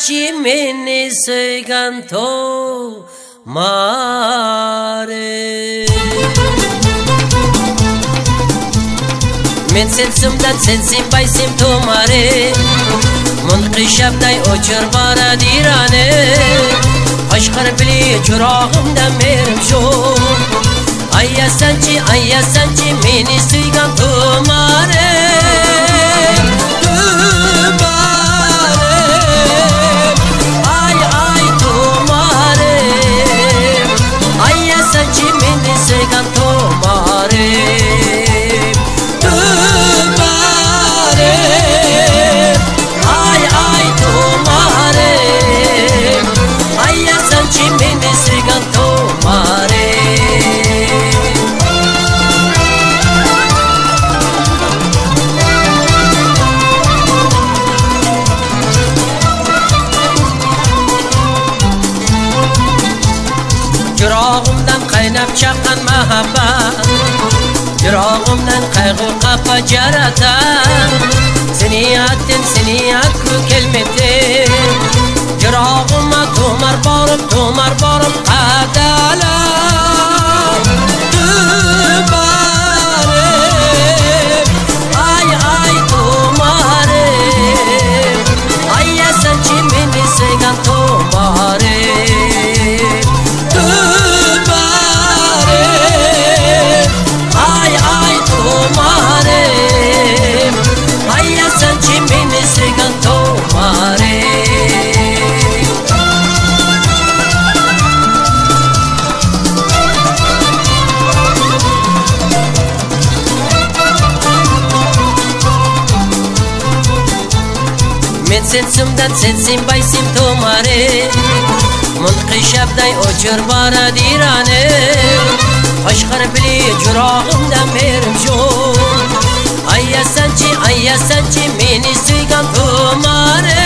sanchi meni söganto mare Men sensumdan sensin baysim tomare Munqi shabday o'chir bara dirane Ashqar bili churog'imdan merim shu Ayya sanchi meni suygan tomare Ay tomare Ayya sanchi meni suygan tomare Yurog'imdan qaynab chaqqan mahabbat Yurog'imdan qayg'u qapa jaratan Seni atku kelmedi Yurog'imma tomar borib qadalab Tumarim Ay tumarim Ayya sanchi meni sevgan tumarim Men sensumdan sensin baysim tomare Munqi shabday o'chir bara dirane Ashqar bili churog'imdan merim shu Ayya sanchi meni suygan tomare